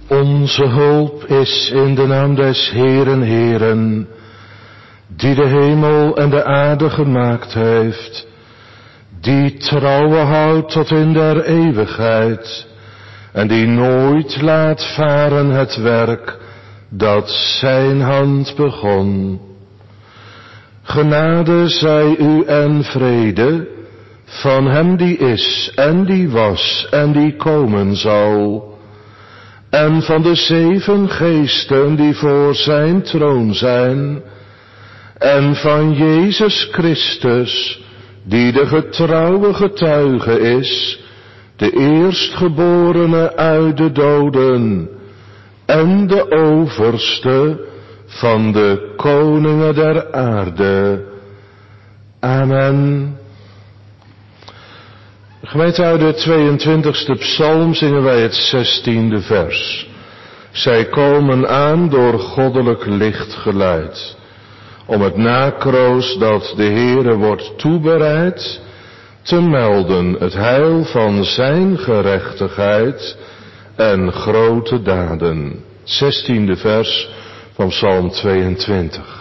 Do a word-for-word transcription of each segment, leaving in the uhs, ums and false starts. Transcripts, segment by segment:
Onze hulp is in de naam des Heeren, Heeren, die de hemel en de aarde gemaakt heeft, die trouwen houdt tot in der eeuwigheid, en die nooit laat varen het werk dat zijn hand begon. Genade zij u en vrede van hem die is en die was en die komen zal, en van de zeven geesten die voor zijn troon zijn, en van Jezus Christus, die de getrouwe getuige is, de eerstgeborene uit de doden, en de overste van de koningen der aarde. Amen. Gemeente, uit de tweeëntwintigste psalm zingen wij het zestiende vers. Zij komen aan door goddelijk licht geleid, om het nakroos dat de Heere wordt toebereid, te melden het heil van zijn gerechtigheid en grote daden. Zestiende vers van psalm tweeëntwintig.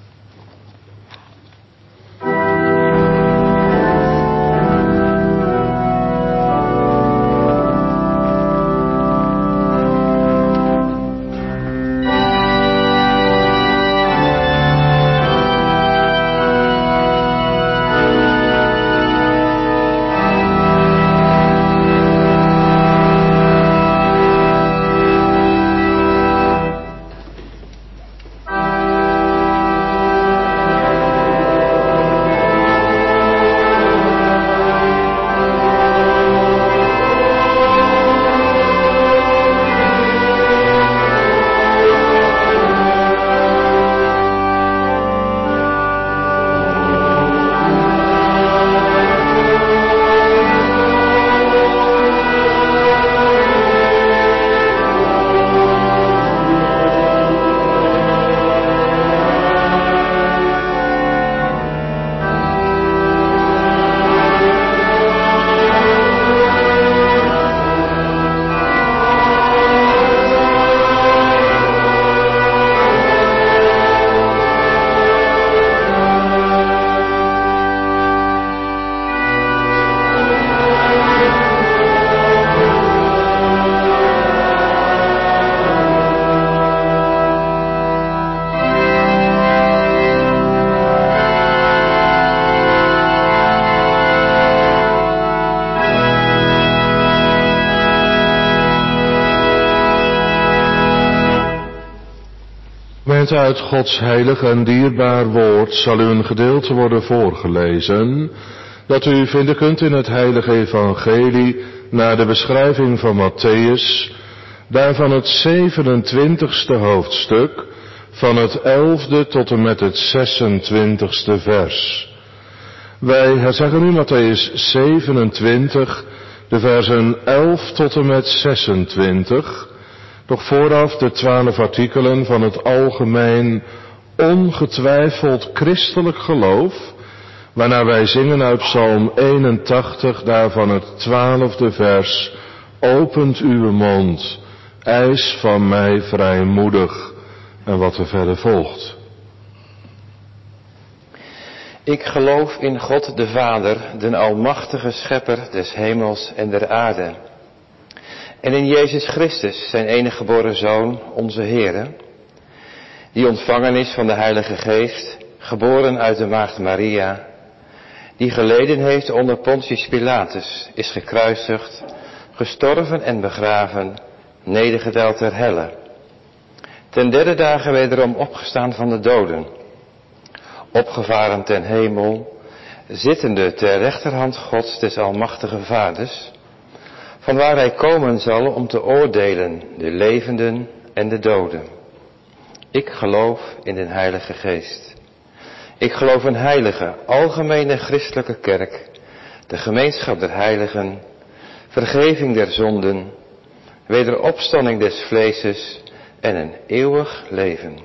Uit Gods heilig en dierbaar woord zal u een gedeelte worden voorgelezen, dat u vinden kunt in het heilige evangelie naar de beschrijving van Matthäus, daarvan het zevenentwintigste hoofdstuk, van het elfde tot en met het zesentwintigste vers. Wij herzeggen nu Matthäus zevenentwintig, de versen elf tot en met zesentwintig, nog vooraf de twaalf artikelen van het algemeen, ongetwijfeld christelijk geloof, waarna wij zingen uit psalm eenentachtig, daarvan het twaalfde vers, opent uw mond, eis van mij vrijmoedig, en wat er verder volgt. Ik geloof in God de Vader, den almachtige schepper des hemels en der aarde, en in Jezus Christus, zijn enige geboren Zoon, onze Heere, die ontvangen is van de Heilige Geest, geboren uit de maagd Maria, die geleden heeft onder Pontius Pilatus, is gekruisigd, gestorven en begraven, nedergedaald ter helle, ten derde dagen wederom opgestaan van de doden, opgevaren ten hemel, zittende ter rechterhand Gods des almachtige Vaders, vanwaar hij komen zal om te oordelen de levenden en de doden. Ik geloof in den Heilige Geest. Ik geloof een heilige, algemene christelijke kerk, de gemeenschap der heiligen, vergeving der zonden, wederopstanding des vleeses en een eeuwig leven.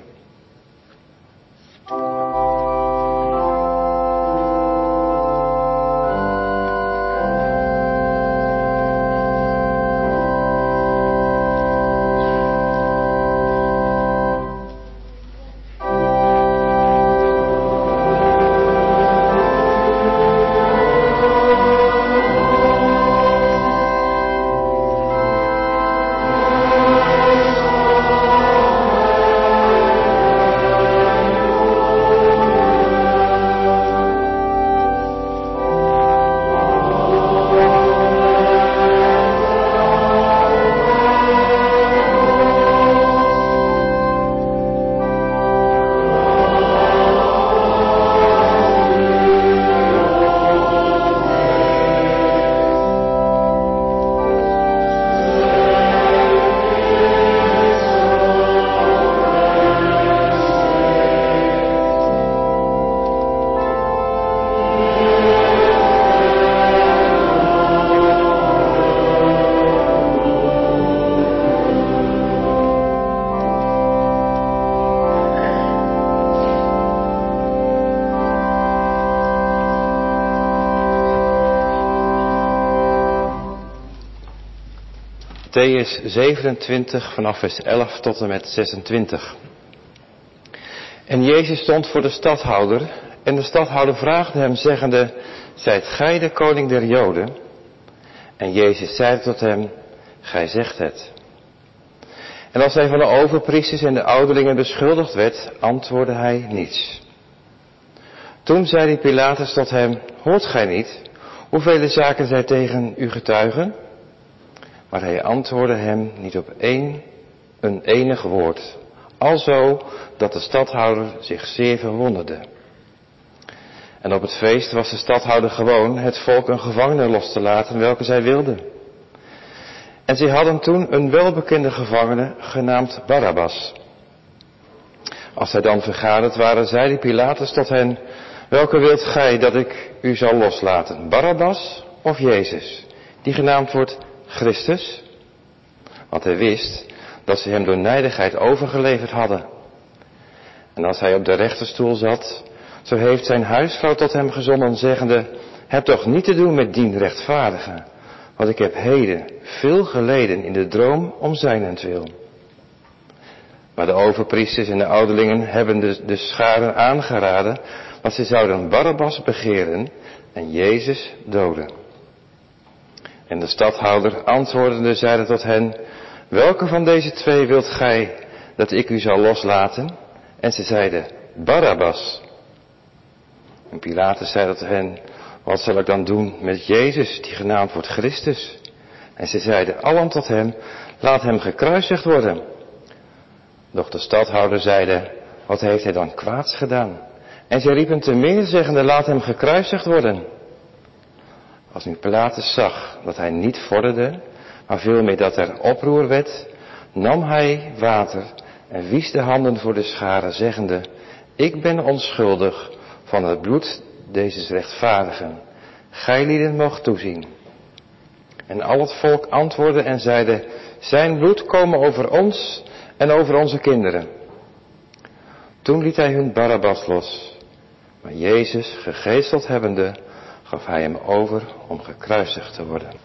Mattheüs zevenentwintig vanaf vers elf tot en met zesentwintig. En Jezus stond voor de stadhouder en de stadhouder vraagde hem zeggende, zijt gij de koning der Joden? En Jezus zeide tot hem, gij zegt het. En als hij van de overpriesters en de ouderlingen beschuldigd werd, antwoordde hij niets. Toen zei Pilatus tot hem, hoort gij niet hoeveel zaken zij tegen u getuigen? Maar hij antwoordde hem niet op één, een enig woord, alzo dat de stadhouder zich zeer verwonderde. En op het feest was de stadhouder gewoon het volk een gevangene los te laten, welke zij wilden. En zij hadden toen een welbekende gevangene, genaamd Barabbas. Als zij dan vergaderd waren, zeide Pilatus tot hen, welke wilt gij dat ik u zal loslaten, Barabbas of Jezus, die genaamd wordt Christus? Want hij wist dat ze hem door nijdigheid overgeleverd hadden. En als hij op de rechterstoel zat, zo heeft zijn huisvrouw tot hem gezonden, zeggende, heb toch niet te doen met dien rechtvaardige, want ik heb heden veel geleden in de droom om zijnentwil. Maar de overpriesters en de ouderlingen hebben de, de scharen aangeraden, want ze zouden Barabbas begeren en Jezus doden. En de stadhouder antwoordende zeide tot hen, welke van deze twee wilt gij dat ik u zal loslaten? En ze zeiden, Barabbas. En Pilatus zei tot hen, wat zal ik dan doen met Jezus, die genaamd wordt Christus? En ze zeiden allen tot hem, laat hem gekruisigd worden. Doch de stadhouder zeide, wat heeft hij dan kwaads gedaan? En zij riepen te meer, zeggende, laat hem gekruisigd worden. Als nu Pilatus zag dat hij niet vorderde, maar veel meer dat er oproer werd, nam hij water en wies de handen voor de scharen, zeggende, ik ben onschuldig van het bloed deze rechtvaardigen. Gijlieden mocht toezien. En al het volk antwoordde en zeide, zijn bloed komen over ons en over onze kinderen. Toen liet hij hun Barabbas los, maar Jezus, gegezeld hebbende, gaf hij hem over om gekruisigd te worden.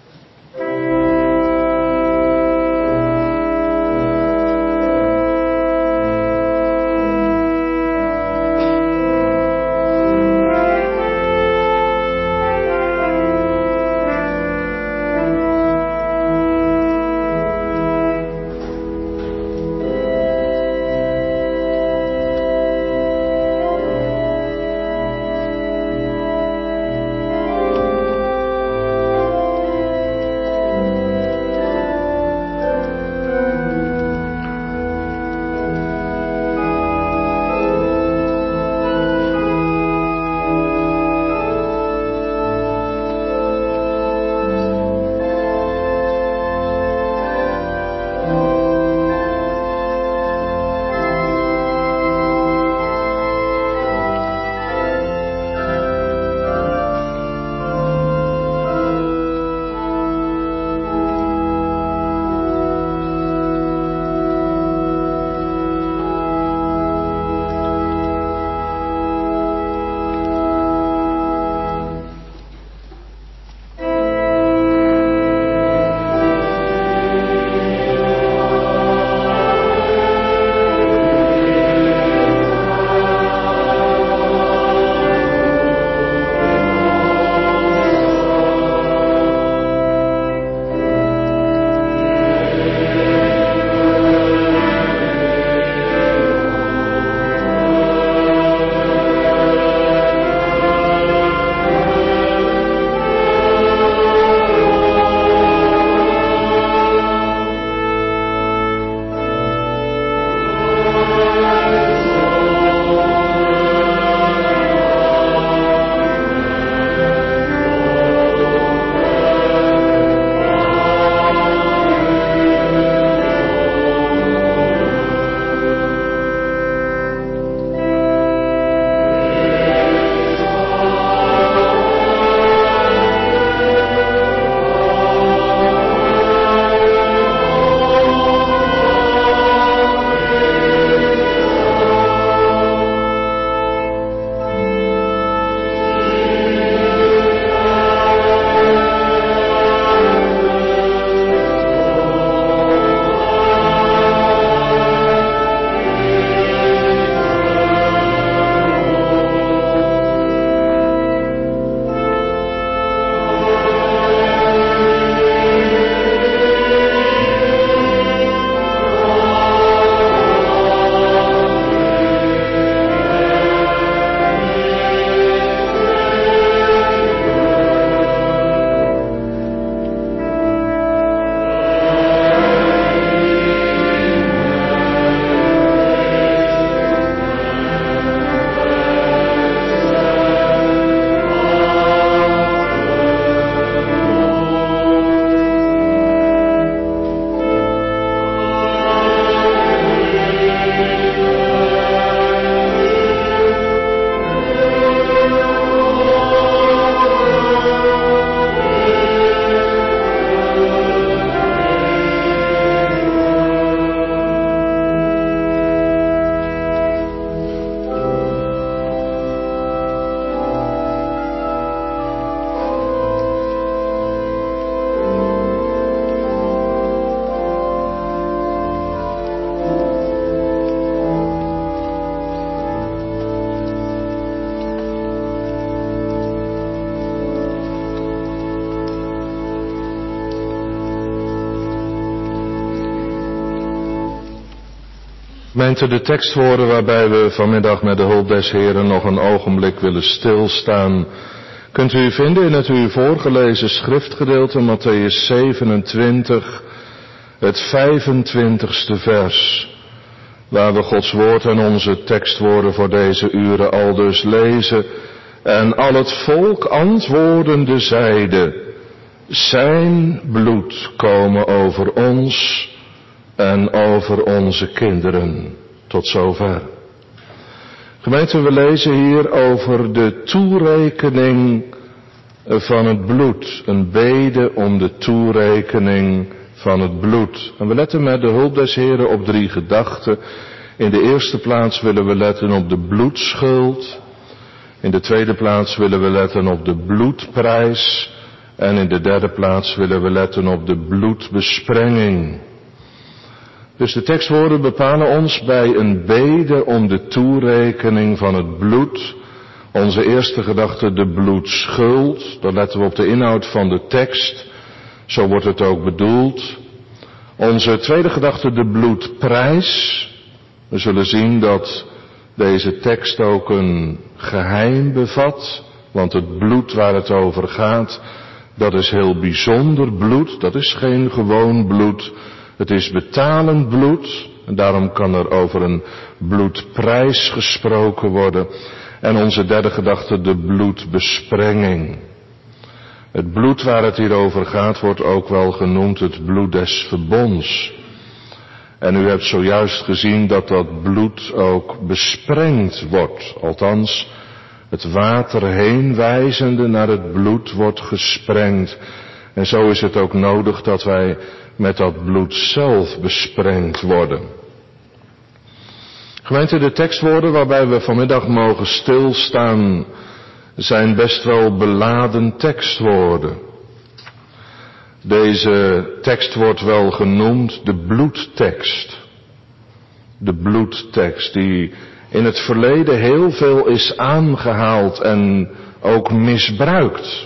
Gemeente, de tekstwoorden waarbij we vanmiddag met de hulp des Heren nog een ogenblik willen stilstaan, kunt u vinden in het u voorgelezen schriftgedeelte Mattheüs zevenentwintig, het vijfentwintigste vers, waar we Gods woord en onze tekstwoorden voor deze uren aldus lezen. En al het volk antwoordende zeide, zijn bloed komen over ons en over onze kinderen. Tot zover. Gemeente, we lezen hier over de toerekening van het bloed. Een bede om de toerekening van het bloed. En we letten met de hulp des Heren op drie gedachten. In de eerste plaats willen we letten op de bloedschuld. In de tweede plaats willen we letten op de bloedprijs. En in de derde plaats willen we letten op de bloedbesprenging. Dus de tekstwoorden bepalen ons bij een bede om de toerekening van het bloed. Onze eerste gedachte, de bloedschuld. Dan letten we op de inhoud van de tekst. Zo wordt het ook bedoeld. Onze tweede gedachte, de bloedprijs. We zullen zien dat deze tekst ook een geheim bevat. Want het bloed waar het over gaat, dat is heel bijzonder bloed. Dat is geen gewoon bloed. Het is betalend bloed. En daarom kan er over een bloedprijs gesproken worden. En onze derde gedachte, de bloedbesprenging. Het bloed waar het hier over gaat wordt ook wel genoemd het bloed des verbonds. En u hebt zojuist gezien dat dat bloed ook besprengd wordt. Althans, het water heenwijzende naar het bloed wordt gesprengd. En zo is het ook nodig dat wij met dat bloed zelf besprengd worden. Gemeente, de tekstwoorden waarbij we vanmiddag mogen stilstaan zijn best wel beladen tekstwoorden. Deze tekst wordt wel genoemd de bloedtekst. De bloedtekst die in het verleden heel veel is aangehaald en ook misbruikt.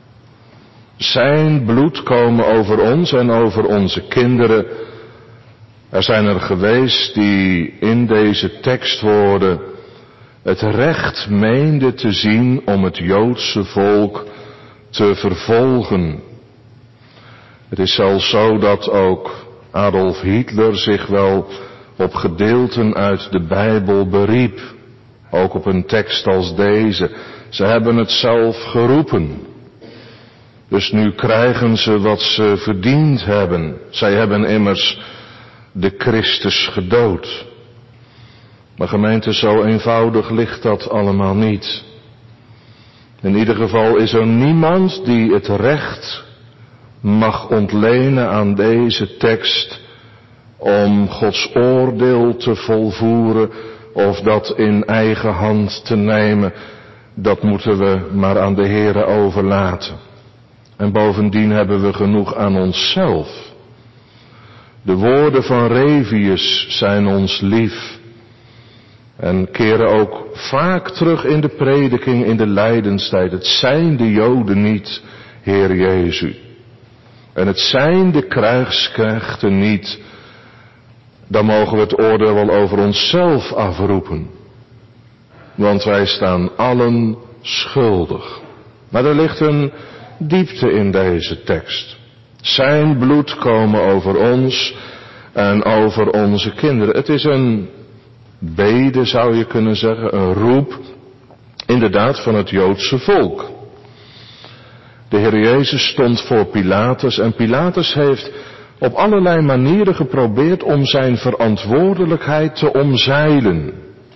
Zijn bloed komen over ons en over onze kinderen. Er zijn er geweest die in deze tekstwoorden het recht meenden te zien om het Joodse volk te vervolgen. Het is zelfs zo dat ook Adolf Hitler zich wel op gedeelten uit de Bijbel beriep. Ook op een tekst als deze. Ze hebben het zelf geroepen. Dus nu krijgen ze wat ze verdiend hebben. Zij hebben immers de Christus gedood. Maar gemeente, zo eenvoudig ligt dat allemaal niet. In ieder geval is er niemand die het recht mag ontlenen aan deze tekst om Gods oordeel te volvoeren of dat in eigen hand te nemen. Dat moeten we maar aan de Heere overlaten. En bovendien hebben we genoeg aan onszelf. De woorden van Revius zijn ons lief. En keren ook vaak terug in de prediking in de lijdenstijd. Het zijn de Joden niet, Heer Jezus. En het zijn de krijgsknechten niet. Dan mogen we het oordeel wel over onszelf afroepen. Want wij staan allen schuldig. Maar er ligt een diepte in deze tekst. Zijn bloed komen over ons en over onze kinderen. Het is een bede, zou je kunnen zeggen, een roep, inderdaad, van het Joodse volk. De Heer Jezus stond voor Pilatus en Pilatus heeft op allerlei manieren geprobeerd om zijn verantwoordelijkheid te omzeilen.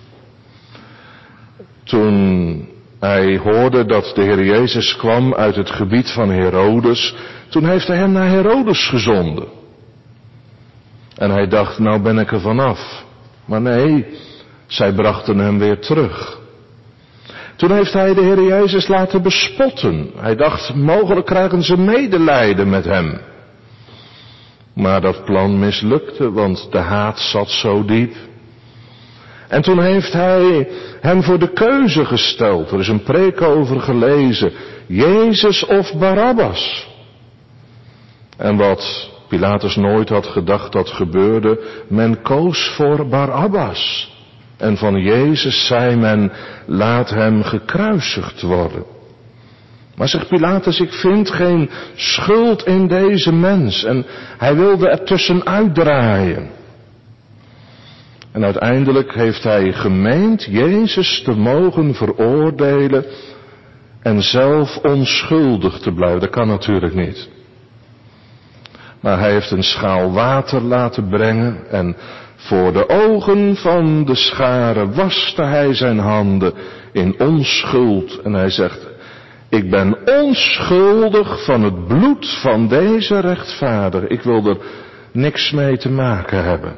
Toen hij hoorde dat de Heer Jezus kwam uit het gebied van Herodes, toen heeft hij hem naar Herodes gezonden. En hij dacht, nou ben ik er vanaf. Maar nee, zij brachten hem weer terug. Toen heeft hij de Heer Jezus laten bespotten. Hij dacht, mogelijk krijgen ze medelijden met hem. Maar dat plan mislukte, want de haat zat zo diep. En toen heeft hij hem voor de keuze gesteld. Er is een preek over gelezen. Jezus of Barabbas. En wat Pilatus nooit had gedacht dat gebeurde, men koos voor Barabbas. En van Jezus zei men, laat hem gekruisigd worden. Maar zegt Pilatus, ik vind geen schuld in deze mens. En hij wilde er tussenuit draaien. En uiteindelijk heeft hij gemeend Jezus te mogen veroordelen en zelf onschuldig te blijven. Dat kan natuurlijk niet. Maar hij heeft een schaal water laten brengen en voor de ogen van de schare waste hij zijn handen in onschuld. En hij zegt, ik ben onschuldig van het bloed van deze rechtvaardiger. Ik wil er niks mee te maken hebben.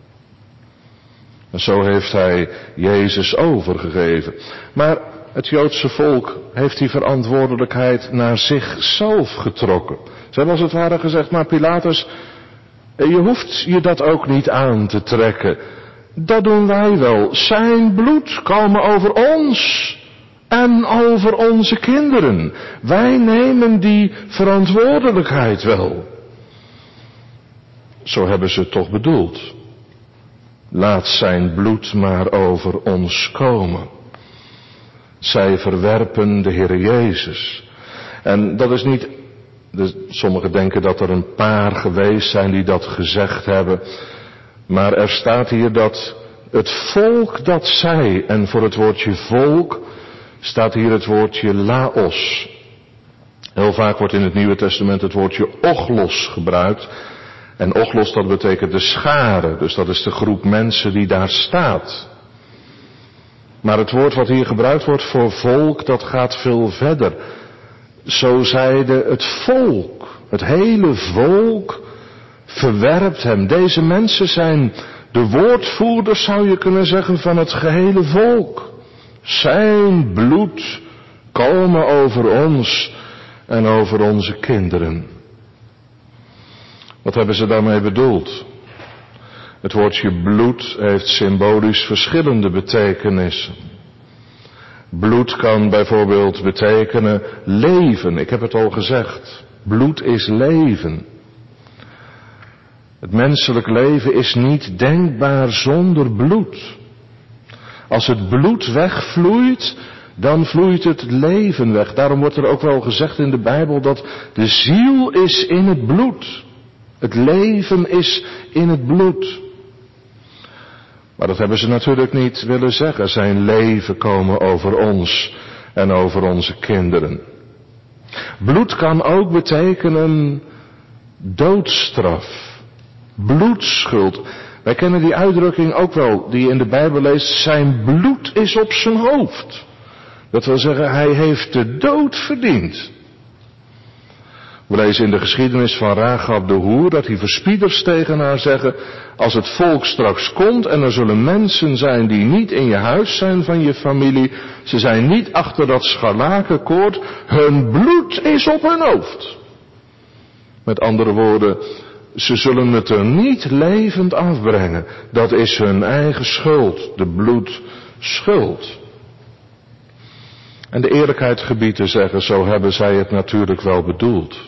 En zo heeft hij Jezus overgegeven. Maar het Joodse volk heeft die verantwoordelijkheid naar zichzelf getrokken. Ze hebben als het ware gezegd, maar Pilatus, je hoeft je dat ook niet aan te trekken. Dat doen wij wel. Zijn bloed komen over ons en over onze kinderen. Wij nemen die verantwoordelijkheid wel. Zo hebben ze het toch bedoeld. Laat zijn bloed maar over ons komen. Zij verwerpen de Heer Jezus. En dat is niet, dus sommigen denken dat er een paar geweest zijn die dat gezegd hebben. Maar er staat hier dat het volk dat zei, en voor het woordje volk staat hier het woordje laos. Heel vaak wordt in het Nieuwe Testament het woordje ochlos gebruikt. En ochlos, dat betekent de schare, dus dat is de groep mensen die daar staat. Maar het woord wat hier gebruikt wordt voor volk, dat gaat veel verder. Zo zeide het volk, het hele volk verwerpt hem. Deze mensen zijn de woordvoerders, zou je kunnen zeggen, van het gehele volk. Zijn bloed komen over ons en over onze kinderen. Wat hebben ze daarmee bedoeld? Het woordje bloed heeft symbolisch verschillende betekenissen. Bloed kan bijvoorbeeld betekenen leven. Ik heb het al gezegd. Bloed is leven. Het menselijk leven is niet denkbaar zonder bloed. Als het bloed wegvloeit, dan vloeit het leven weg. Daarom wordt er ook wel gezegd in de Bijbel dat de ziel is in het bloed. Het leven is in het bloed. Maar dat hebben ze natuurlijk niet willen zeggen. Zijn leven komen over ons en over onze kinderen. Bloed kan ook betekenen doodstraf. Bloedschuld. Wij kennen die uitdrukking ook wel, die je in de Bijbel leest. Zijn bloed is op zijn hoofd. Dat wil zeggen, hij heeft de dood verdiend. We lezen in de geschiedenis van Rahab de hoer dat die verspieders tegen haar zeggen, als het volk straks komt en er zullen mensen zijn die niet in je huis zijn van je familie, ze zijn niet achter dat scharlakenkoord, hun bloed is op hun hoofd. Met andere woorden, ze zullen het er niet levend afbrengen. Dat is hun eigen schuld, de bloedschuld. En de eerlijkheid gebiedt te zeggen, zo hebben zij het natuurlijk wel bedoeld.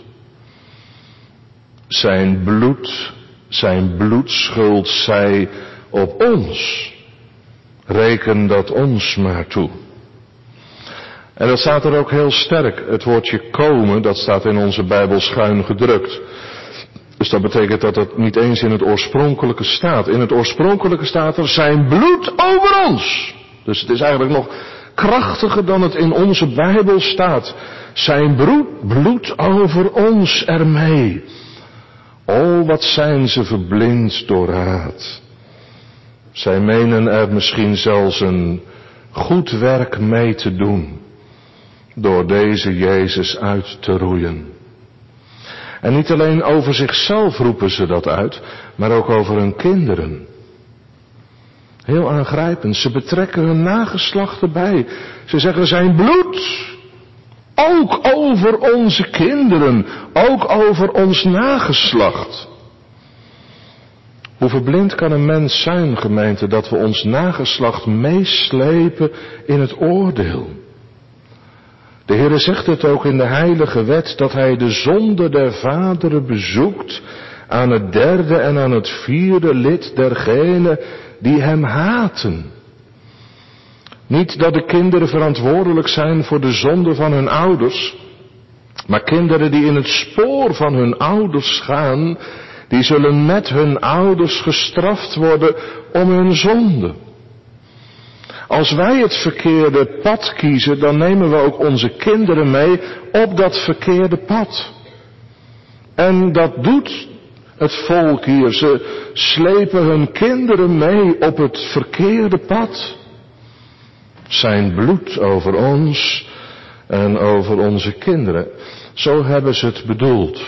Zijn bloed, zijn bloedschuld zij op ons. Reken dat ons maar toe. En dat staat er ook heel sterk. Het woordje komen, dat staat in onze Bijbel schuin gedrukt. Dus dat betekent dat het niet eens in het oorspronkelijke staat. In het oorspronkelijke staat er zijn bloed over ons. Dus het is eigenlijk nog krachtiger dan het in onze Bijbel staat. Zijn bloed over ons ermee. O, wat zijn ze verblind door haat. Zij menen er misschien zelfs een goed werk mee te doen. Door deze Jezus uit te roeien. En niet alleen over zichzelf roepen ze dat uit, maar ook over hun kinderen. Heel aangrijpend. Ze betrekken hun nageslacht erbij. Ze zeggen zijn bloed. Ook over onze kinderen. Ook over ons nageslacht. Hoe verblind kan een mens zijn, gemeente, dat we ons nageslacht meeslepen in het oordeel. De Heere zegt het ook in de heilige wet, dat hij de zonde der vaderen bezoekt aan het derde en aan het vierde lid dergenen die hem haten. Niet dat de kinderen verantwoordelijk zijn voor de zonde van hun ouders, maar kinderen die in het spoor van hun ouders gaan, die zullen met hun ouders gestraft worden om hun zonde. Als wij het verkeerde pad kiezen, dan nemen we ook onze kinderen mee op dat verkeerde pad. En dat doet het volk hier. Ze slepen hun kinderen mee op het verkeerde pad. Zijn bloed over ons en over onze kinderen. Zo hebben ze het bedoeld.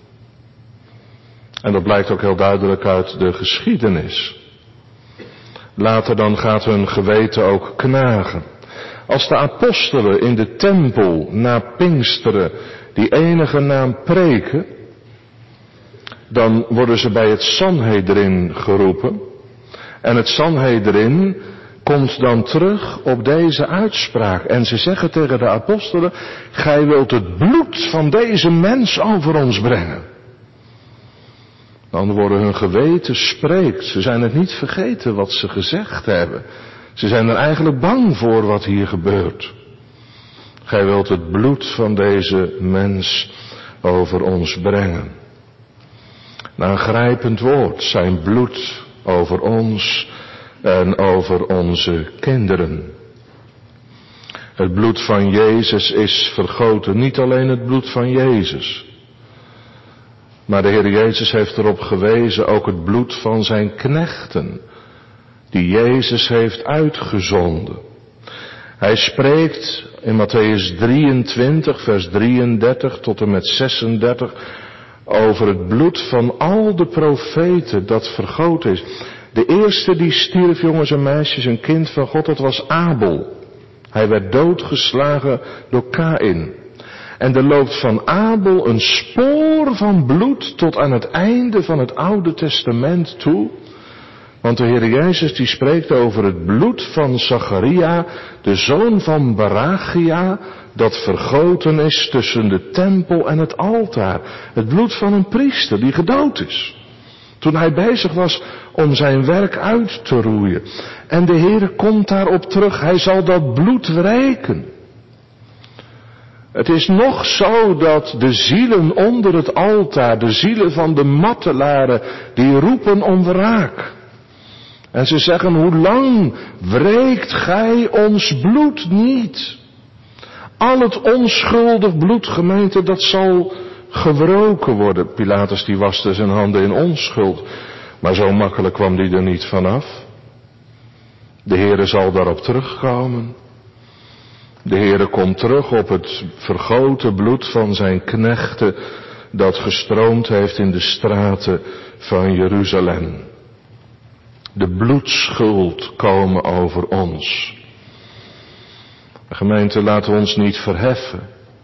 En dat blijkt ook heel duidelijk uit de geschiedenis. Later dan gaat hun geweten ook knagen. Als de apostelen in de tempel na Pinksteren die enige naam preken, dan worden ze bij het Sanhedrin geroepen. En het Sanhedrin komt dan terug op deze uitspraak. En ze zeggen tegen de apostelen, gij wilt het bloed van deze mens over ons brengen. Dan worden hun geweten spreekt. Ze zijn het niet vergeten wat ze gezegd hebben. Ze zijn er eigenlijk bang voor wat hier gebeurt. Gij wilt het bloed van deze mens over ons brengen. Een aangrijpend woord, zijn bloed over ons en over onze kinderen. Het bloed van Jezus is vergoten, niet alleen het bloed van Jezus. Maar de Heer Jezus heeft erop gewezen ook het bloed van zijn knechten, die Jezus heeft uitgezonden. Hij spreekt in Matthäus drieëntwintig, vers drieëndertig tot en met zesendertig, over het bloed van al de profeten dat vergoten is. De eerste die stierf, jongens en meisjes, een kind van God, dat was Abel. Hij werd doodgeslagen door Kaïn. En er loopt van Abel een spoor van bloed tot aan het einde van het Oude Testament toe. Want de Heer Jezus die spreekt over het bloed van Zacharia, de zoon van Barachia, dat vergoten is tussen de tempel en het altaar. Het bloed van een priester die gedood is. Toen hij bezig was om zijn werk uit te roeien. En de Heer komt daarop terug, hij zal dat bloed wreken. Het is nog zo dat de zielen onder het altaar, de zielen van de martelaren, die roepen om wraak. En ze zeggen, hoe lang wreekt gij ons bloed niet? Al het onschuldig bloed, gemeente, dat zal gewroken worden. Pilatus die waste zijn handen in onschuld. Maar zo makkelijk kwam die er niet vanaf. De Heere zal daarop terugkomen. De Heere komt terug op het vergoten bloed van zijn knechten dat gestroomd heeft in de straten van Jeruzalem. De bloedschuld komen over ons. Gemeente, laten we ons niet verheffen.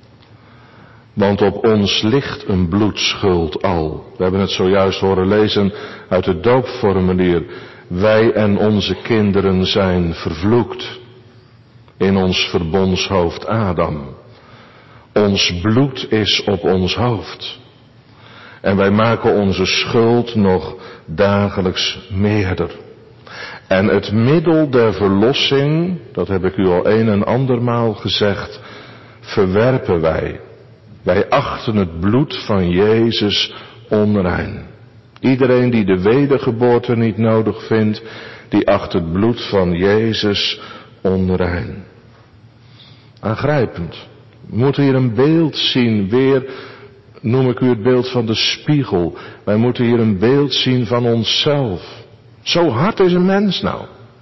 Want op ons ligt een bloedschuld al. We hebben het zojuist horen lezen uit het doopformulier. Wij en onze kinderen zijn vervloekt. In ons verbondshoofd Adam. Ons bloed is op ons hoofd. En wij maken onze schuld nog dagelijks meerder. En het middel der verlossing, dat heb ik u al een en andermaal gezegd, verwerpen wij. Wij achten het bloed van Jezus onrein. Iedereen die de wedergeboorte niet nodig vindt, die acht het bloed van Jezus onrein. Aangrijpend. We moeten hier een beeld zien, weer noem ik u het beeld van de spiegel. Wij moeten hier een beeld zien van onszelf. Zo hard is een mens nou.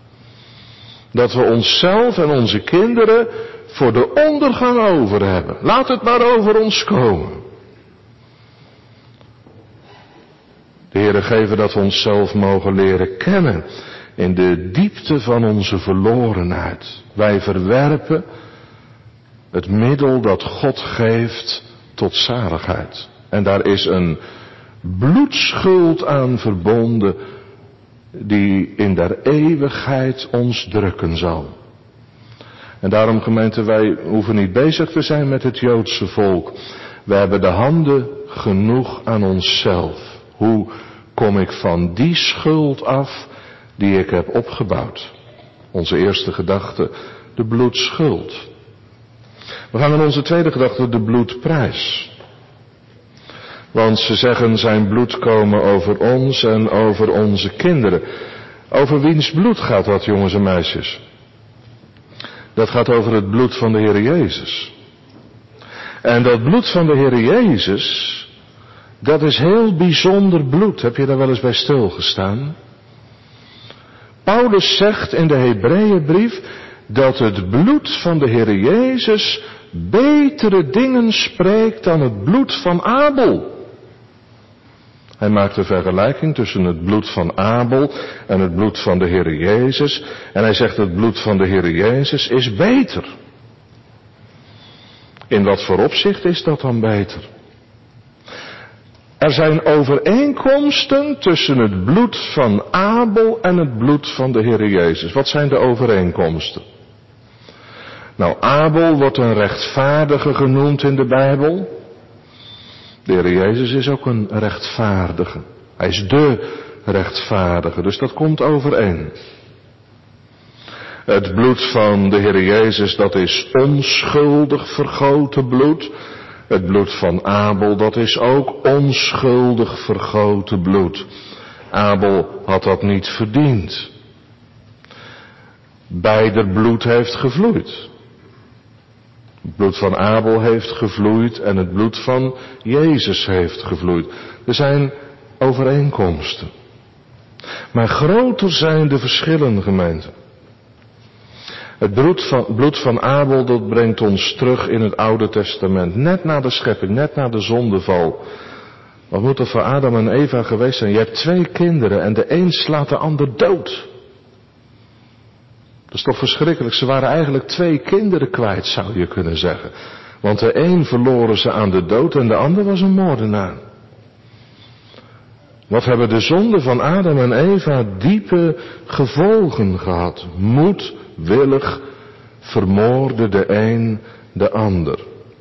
Dat we onszelf en onze kinderen voor de ondergang over hebben. Laat het maar over ons komen. De Heere geven dat we onszelf mogen leren kennen in de diepte van onze verlorenheid. Wij verwerpen het middel dat God geeft tot zaligheid. En daar is een bloedschuld aan verbonden die in der eeuwigheid ons drukken zal. En daarom, gemeente, wij hoeven niet bezig te zijn met het Joodse volk. We hebben de handen genoeg aan onszelf. Hoe kom ik van die schuld af die ik heb opgebouwd? Onze eerste gedachte, de bloedschuld. We gaan in onze tweede gedachte de bloedprijs. Want ze zeggen zijn bloed komen over ons en over onze kinderen. Over wiens bloed gaat dat, jongens en meisjes? Dat gaat over het bloed van de Heer Jezus. En dat bloed van de Heer Jezus, dat is heel bijzonder bloed. Heb je daar wel eens bij stilgestaan? Paulus zegt in de Hebreeënbrief dat het bloed van de Heer Jezus betere dingen spreekt dan het bloed van Abel. Hij maakt een vergelijking tussen het bloed van Abel en het bloed van de Heer Jezus. En hij zegt het bloed van de Heer Jezus is beter. In wat voor opzicht is dat dan beter? Er zijn overeenkomsten tussen het bloed van Abel en het bloed van de Heer Jezus. Wat zijn de overeenkomsten? Nou, Abel wordt een rechtvaardige genoemd in de Bijbel. De Heer Jezus is ook een rechtvaardige. Hij is de rechtvaardige, dus dat komt overeen. Het bloed van de Heer Jezus, dat is onschuldig vergoten bloed. Het bloed van Abel, dat is ook onschuldig vergoten bloed. Abel had dat niet verdiend. Beider bloed heeft gevloeid. Het bloed van Abel heeft gevloeid en het bloed van Jezus heeft gevloeid. Er zijn overeenkomsten. Maar groter zijn de verschillen, gemeente. Het bloed van, bloed van Abel, dat brengt ons terug in het Oude Testament. Net na de schepping, net na de zondeval. Wat moet er voor Adam en Eva geweest zijn? Je hebt twee kinderen en de een slaat de ander dood. Dat is toch verschrikkelijk. Ze waren eigenlijk twee kinderen kwijt, zou je kunnen zeggen. Want de een verloren ze aan de dood en de ander was een moordenaar. Wat hebben de zonden van Adam en Eva diepe gevolgen gehad? Moedwillig vermoordde de een de ander.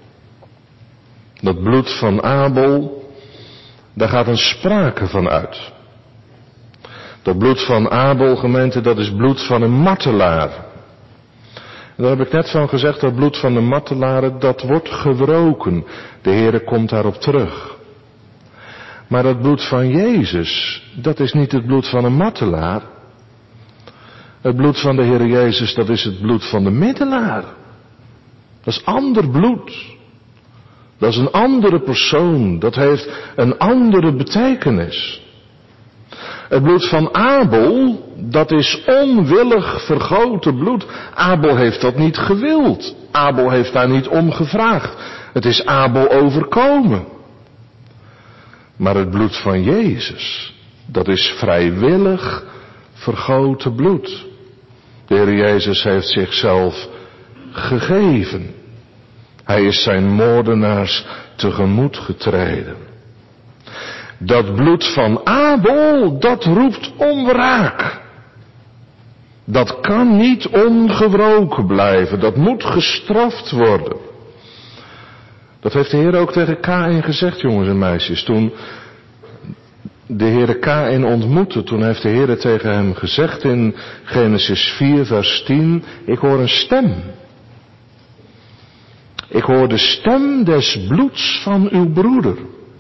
Dat bloed van Abel, daar gaat een sprake van uit. Dat bloed van Abel, gemeente, dat is bloed van een martelaar. En daar heb ik net van gezegd, dat bloed van de martelaren, dat wordt gewroken. De Heere komt daarop terug. Maar dat bloed van Jezus, dat is niet het bloed van een martelaar. Het bloed van de Heer Jezus, dat is het bloed van de middelaar. Dat is ander bloed. Dat is een andere persoon. Dat heeft een andere betekenis. Het bloed van Abel, dat is onwillig vergoten bloed. Abel heeft dat niet gewild. Abel heeft daar niet om gevraagd. Het is Abel overkomen. Maar het bloed van Jezus, dat is vrijwillig vergoten bloed. De Heer Jezus heeft zichzelf gegeven. Hij is zijn moordenaars tegemoet getreden. Dat bloed van Abel, dat roept om wraak. Dat kan niet ongewroken blijven. Dat moet gestraft worden. Dat heeft de Heer ook tegen Kaïn gezegd, jongens en meisjes. Toen de Heer Kaïn ontmoette, toen heeft de Heer tegen hem gezegd in Genesis vier vers tien. Ik hoor een stem. Ik hoor de stem des bloeds van uw broeder.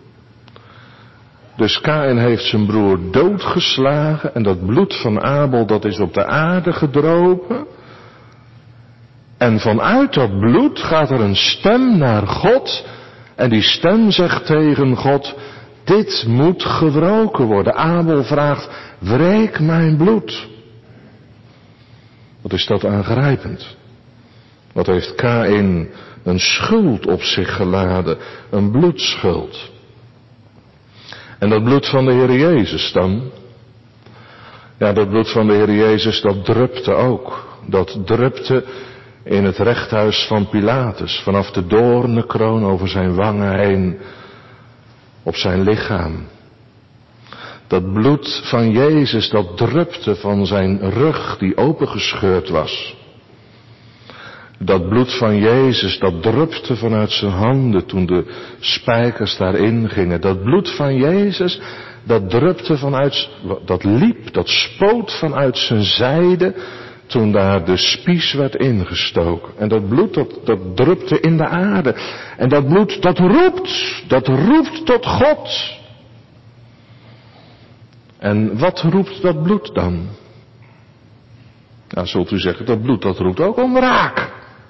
Dus Kaïn heeft zijn broer doodgeslagen en dat bloed van Abel, dat is op de aarde gedropen. En vanuit dat bloed gaat er een stem naar God en die stem zegt tegen God, dit moet gewroken worden. Abel vraagt, wreek mijn bloed. Wat is dat aangrijpend? Wat heeft Kaïn een schuld op zich geladen, een bloedschuld. En dat bloed van de Heer Jezus dan? Ja, dat bloed van de Heer Jezus, dat drupte ook. Dat drupte in het rechthuis van Pilatus, vanaf de doornenkroon over zijn wangen heen, op zijn lichaam. Dat bloed van Jezus, dat drupte van zijn rug die opengescheurd was. Dat bloed van Jezus, dat drupte vanuit zijn handen toen de spijkers daarin gingen. Dat bloed van Jezus, dat drupte vanuit, dat liep, dat spoot vanuit zijn zijde toen daar de spies werd ingestoken. En dat bloed, dat, dat drupte in de aarde. En dat bloed, dat roept, dat roept tot God. En wat roept dat bloed dan? Nou, zult u zeggen, dat bloed, dat roept ook om wraak.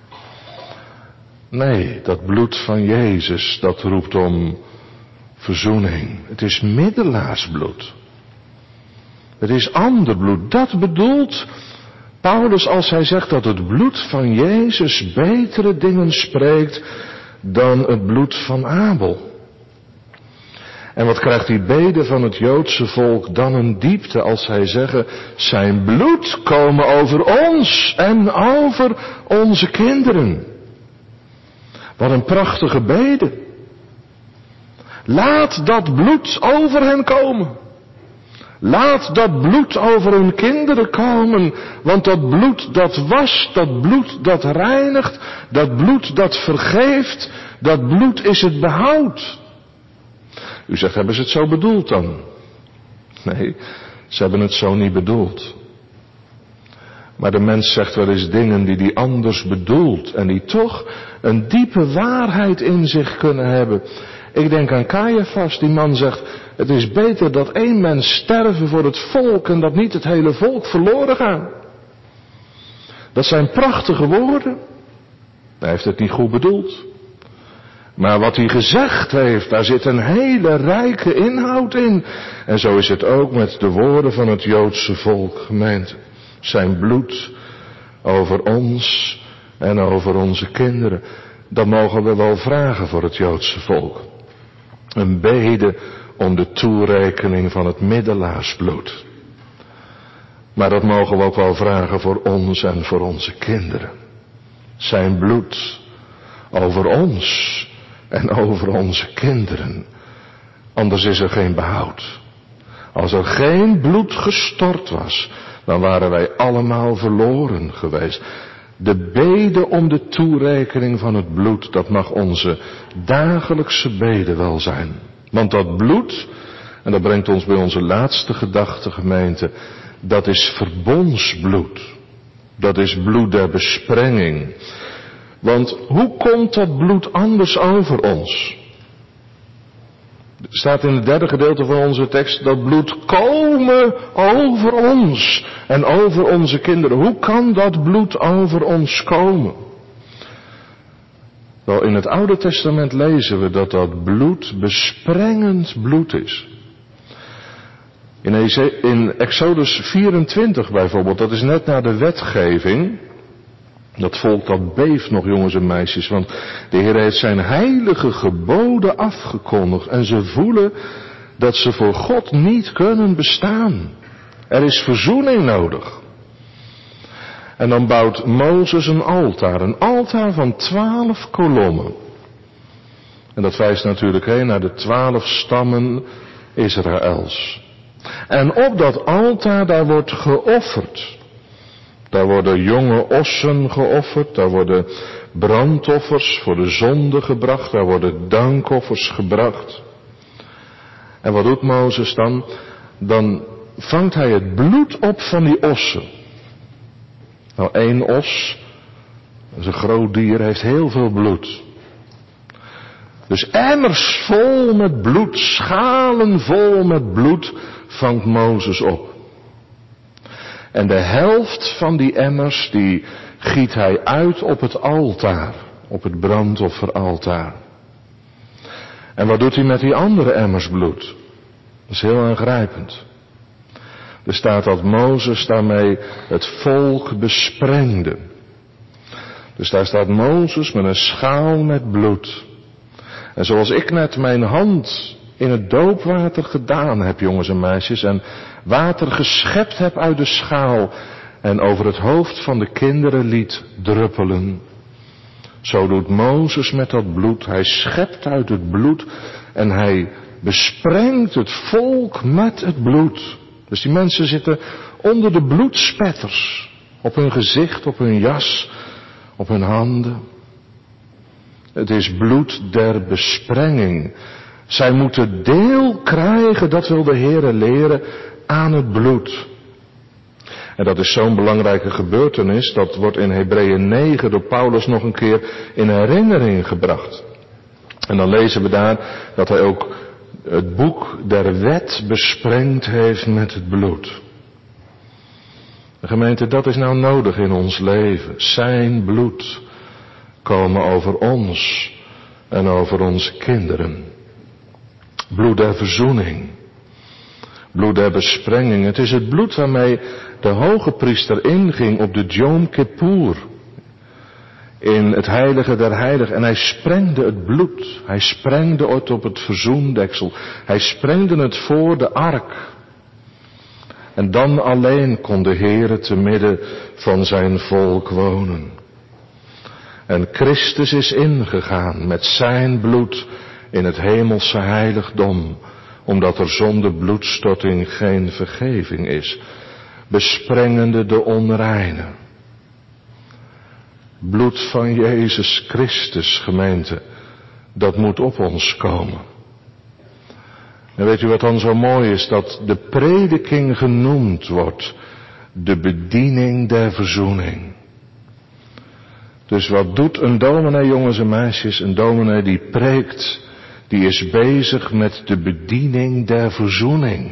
Nee, dat bloed van Jezus, dat roept om verzoening. Het is middelaarsbloed. Het is ander bloed. Dat bedoelt Paulus als hij zegt dat het bloed van Jezus betere dingen spreekt dan het bloed van Abel. En wat krijgt die bede van het Joodse volk dan een diepte als zij zeggen, zijn bloed komen over ons en over onze kinderen. Wat een prachtige bede. Laat dat bloed over hen komen. Laat dat bloed over hun kinderen komen, want dat bloed dat wast, dat bloed dat reinigt, dat bloed dat vergeeft, dat bloed is het behoud. U zegt, hebben ze het zo bedoeld dan? Nee, ze hebben het zo niet bedoeld. Maar de mens zegt wel eens dingen die hij anders bedoelt en die toch een diepe waarheid in zich kunnen hebben. Ik denk aan Caiaphas, die man zegt, het is beter dat één mens sterven voor het volk en dat niet het hele volk verloren gaat. Dat zijn prachtige woorden. Hij heeft het niet goed bedoeld. Maar wat hij gezegd heeft, daar zit een hele rijke inhoud in. En zo is het ook met de woorden van het Joodse volk, gemeente. Zijn bloed over ons en over onze kinderen. Dat mogen we wel vragen voor het Joodse volk. Een bede om de toerekening van het middelaarsbloed. Maar dat mogen we ook wel vragen voor ons en voor onze kinderen. Zijn bloed over ons en over onze kinderen. Anders is er geen behoud. Als er geen bloed gestort was, dan waren wij allemaal verloren geweest. De bede om de toerekening van het bloed, dat mag onze dagelijkse bede wel zijn. Want dat bloed, en dat brengt ons bij onze laatste gedachte, gemeente, dat is verbondsbloed. Dat is bloed der besprenging. Want hoe komt dat bloed anders over ons? Er staat in het derde gedeelte van onze tekst, dat bloed komen over ons en over onze kinderen. Hoe kan dat bloed over ons komen? Wel, in het Oude Testament lezen we dat dat bloed besprengend bloed is. In, Eze- in Exodus vierentwintig bijvoorbeeld, dat is net na de wetgeving. Dat volk dat beeft nog, jongens en meisjes, want de Heer heeft zijn heilige geboden afgekondigd en ze voelen dat ze voor God niet kunnen bestaan. Er is verzoening nodig. En dan bouwt Mozes een altaar, een altaar van twaalf kolommen. En dat wijst natuurlijk heen naar de twaalf stammen Israëls. En op dat altaar daar wordt geofferd. Daar worden jonge ossen geofferd, daar worden brandoffers voor de zonde gebracht, daar worden dankoffers gebracht. En wat doet Mozes dan? Dan vangt hij het bloed op van die ossen. Nou, één os, dat is een groot dier, heeft heel veel bloed. Dus emmers vol met bloed, schalen vol met bloed, vangt Mozes op. En de helft van die emmers, die giet hij uit op het altaar, op het brandofferaltaar. En wat doet hij met die andere emmers bloed? Dat is heel aangrijpend. Er staat dat Mozes daarmee het volk besprengde. Dus daar staat Mozes met een schaal met bloed. En zoals ik net mijn hand in het doopwater gedaan heb, jongens en meisjes, en water geschept heb uit de schaal en over het hoofd van de kinderen liet druppelen. Zo doet Mozes met dat bloed. Hij schept uit het bloed en hij besprengt het volk met het bloed. Dus die mensen zitten onder de bloedspetters. Op hun gezicht, op hun jas, op hun handen. Het is bloed der besprenging. Zij moeten deel krijgen, dat wil de Heere leren, aan het bloed. En dat is zo'n belangrijke gebeurtenis, dat wordt in Hebreeën negen door Paulus nog een keer in herinnering gebracht. En dan lezen we daar dat hij ook het boek der wet besprengd heeft met het bloed. De gemeente, dat is nou nodig in ons leven. Zijn bloed komen over ons en over onze kinderen. Bloed der verzoening. Bloed der besprenging. Het is het bloed waarmee de hoge priester inging op de Yom Kippur. In het heilige der heiligen. En hij sprengde het bloed. Hij sprengde het op het verzoendeksel. Hij sprengde het voor de ark. En dan alleen kon de Heere te midden van zijn volk wonen. En Christus is ingegaan met zijn bloed in het hemelse heiligdom, omdat er zonder bloedstorting geen vergeving is, besprengende de onreine. Bloed van Jezus Christus, gemeente, dat moet op ons komen. En weet u wat dan zo mooi is? Dat de prediking genoemd wordt de bediening der verzoening. Dus wat doet een dominee, jongens en meisjes? Een dominee die preekt, die is bezig met de bediening der verzoening.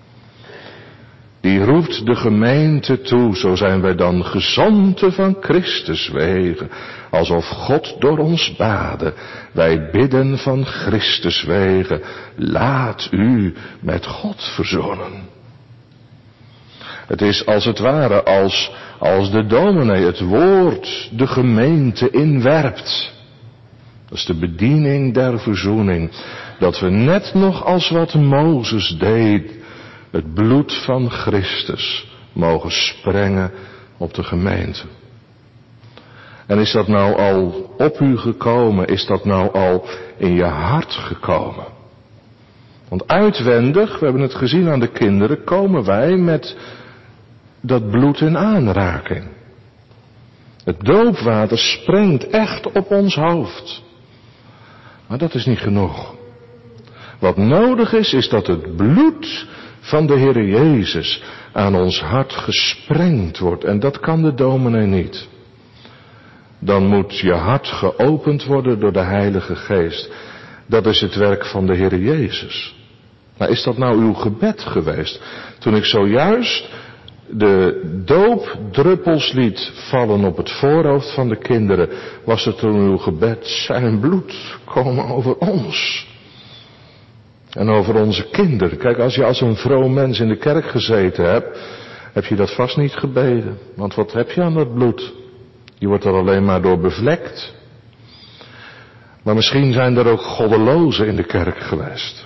Die roept de gemeente toe, zo zijn wij dan gezanten van Christus wegen, alsof God door ons bade. Wij bidden van Christus wegen, laat u met God verzoenen. Het is als het ware als, als de dominee het woord de gemeente inwerpt. Dat is de bediening der verzoening. Dat we net nog als wat Mozes deed, het bloed van Christus mogen sprengen op de gemeente. En is dat nou al op u gekomen? Is dat nou al in je hart gekomen? Want uitwendig, we hebben het gezien aan de kinderen, komen wij met dat bloed in aanraking. Het doopwater sprengt echt op ons hoofd. Maar dat is niet genoeg. Wat nodig is, is dat het bloed van de Heere Jezus aan ons hart gesprengd wordt. En dat kan de dominee niet. Dan moet je hart geopend worden door de Heilige Geest. Dat is het werk van de Heere Jezus. Maar is dat nou uw gebed geweest? Toen ik zojuist de doopdruppels liet vallen op het voorhoofd van de kinderen, was het toen uw gebed, zijn bloed komen over ons. En over onze kinderen. Kijk, als je als een vroom mens in de kerk gezeten hebt, heb je dat vast niet gebeden. Want wat heb je aan dat bloed? Je wordt er alleen maar door bevlekt. Maar misschien zijn er ook goddelozen in de kerk geweest.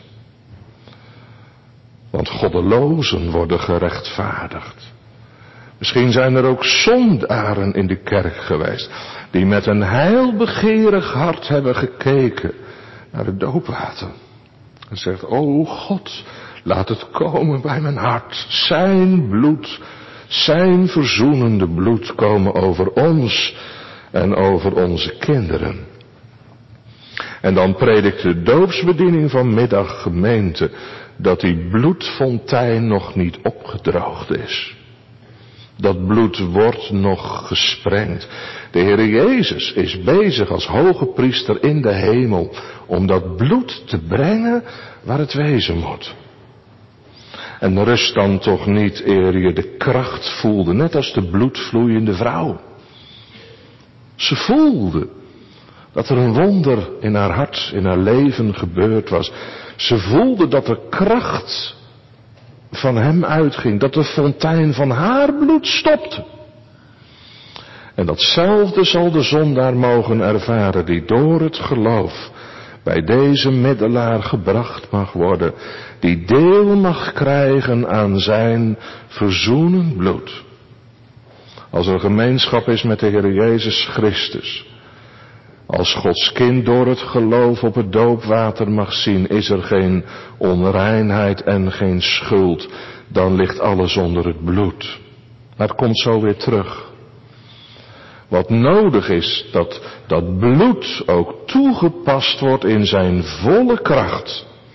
Want goddelozen worden gerechtvaardigd. Misschien zijn er ook zondaren in de kerk geweest, die met een heilbegeerig hart hebben gekeken naar het doopwater. En zegt, o God, laat het komen bij mijn hart. Zijn bloed, zijn verzoenende bloed komen over ons en over onze kinderen. En dan predikt de doopsbediening vanmiddag, gemeente, dat die bloedfontein nog niet opgedroogd is. Dat bloed wordt nog gesprengd. De Heere Jezus is bezig als hoge priester in de hemel om dat bloed te brengen waar het wezen moet. En rust dan toch niet eer je de kracht voelde, net als de bloedvloeiende vrouw. Ze voelde dat er een wonder in haar hart, in haar leven gebeurd was. Ze voelde dat er kracht van hem uitging, dat de fontein van haar bloed stopte. En datzelfde zal de zondaar mogen ervaren die door het geloof bij deze middelaar gebracht mag worden, die deel mag krijgen aan zijn verzoenend bloed. Als er gemeenschap is met de Heer Jezus Christus, als Gods kind door het geloof op het doopwater mag zien, is er geen onreinheid en geen schuld. Dan ligt alles onder het bloed. Maar het komt zo weer terug. Wat nodig is, dat dat bloed ook toegepast wordt in zijn volle kracht.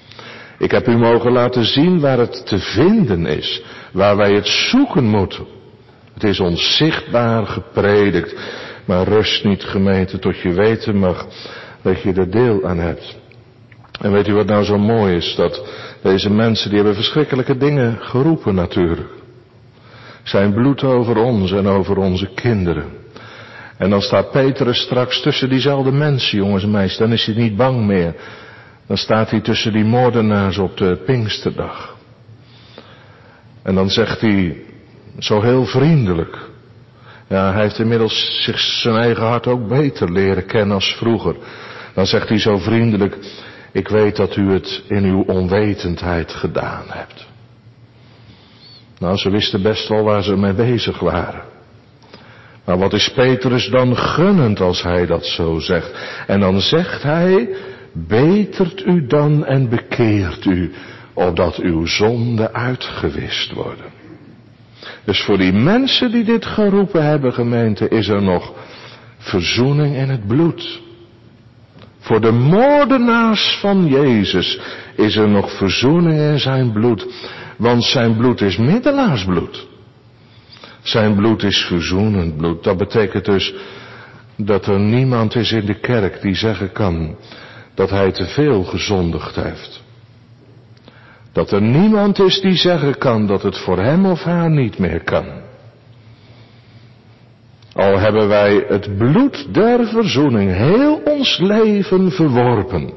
Ik heb u mogen laten zien waar het te vinden is, waar wij het zoeken moeten. Het is ons zichtbaar gepredikt, maar rust niet, gemeente, tot je weten mag dat je er deel aan hebt. En weet u wat nou zo mooi is? Dat deze mensen, die hebben verschrikkelijke dingen geroepen natuurlijk. Zijn bloed over ons en over onze kinderen. En dan staat Petrus straks tussen diezelfde mensen, jongens en meisjes. Dan is hij niet bang meer. Dan staat hij tussen die moordenaars op de Pinksterdag. En dan zegt hij zo heel vriendelijk. Ja, hij heeft inmiddels zich zijn eigen hart ook beter leren kennen als vroeger. Dan zegt hij zo vriendelijk: ik weet dat u het in uw onwetendheid gedaan hebt. Nou, ze wisten best wel waar ze mee bezig waren. Maar wat is Petrus dan gunnend als hij dat zo zegt? En dan zegt hij: betert u dan en bekeert u, opdat uw zonden uitgewist worden. Dus voor die mensen die dit geroepen hebben, gemeente, is er nog verzoening in het bloed. Voor de moordenaars van Jezus is er nog verzoening in zijn bloed. Want zijn bloed is middelaarsbloed. Zijn bloed is verzoenend bloed. Dat betekent dus dat er niemand is in de kerk die zeggen kan dat hij te veel gezondigd heeft. Dat er niemand is die zeggen kan dat het voor hem of haar niet meer kan. Al hebben wij het bloed der verzoening heel ons leven verworpen,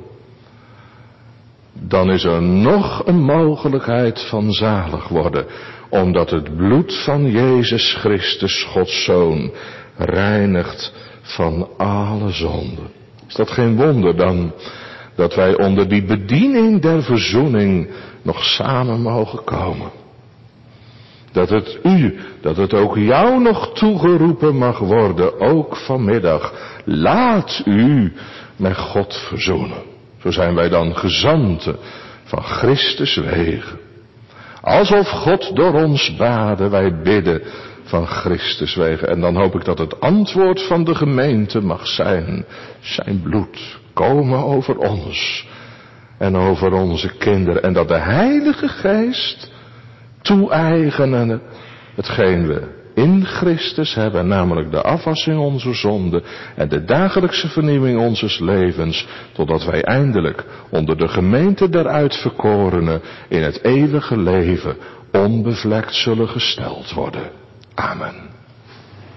dan is er nog een mogelijkheid van zalig worden, omdat het bloed van Jezus Christus, Gods Zoon, reinigt van alle zonden. Is dat geen wonder dan, dat wij onder die bediening der verzoening nog samen mogen komen? Dat het u, dat het ook jou nog toegeroepen mag worden, ook vanmiddag. Laat u met God verzoenen. Zo zijn wij dan gezanten van Christus wegen. Alsof God door ons baden, wij bidden van Christus wegen. En dan hoop ik dat het antwoord van de gemeente mag zijn: zijn bloed komen over ons en over onze kinderen. En dat de Heilige Geest toe-eigenen hetgeen we in Christus hebben, namelijk de afwassing onze zonden en de dagelijkse vernieuwing onzes levens, totdat wij eindelijk onder de gemeente der uitverkorenen in het eeuwige leven onbevlekt zullen gesteld worden. Amen.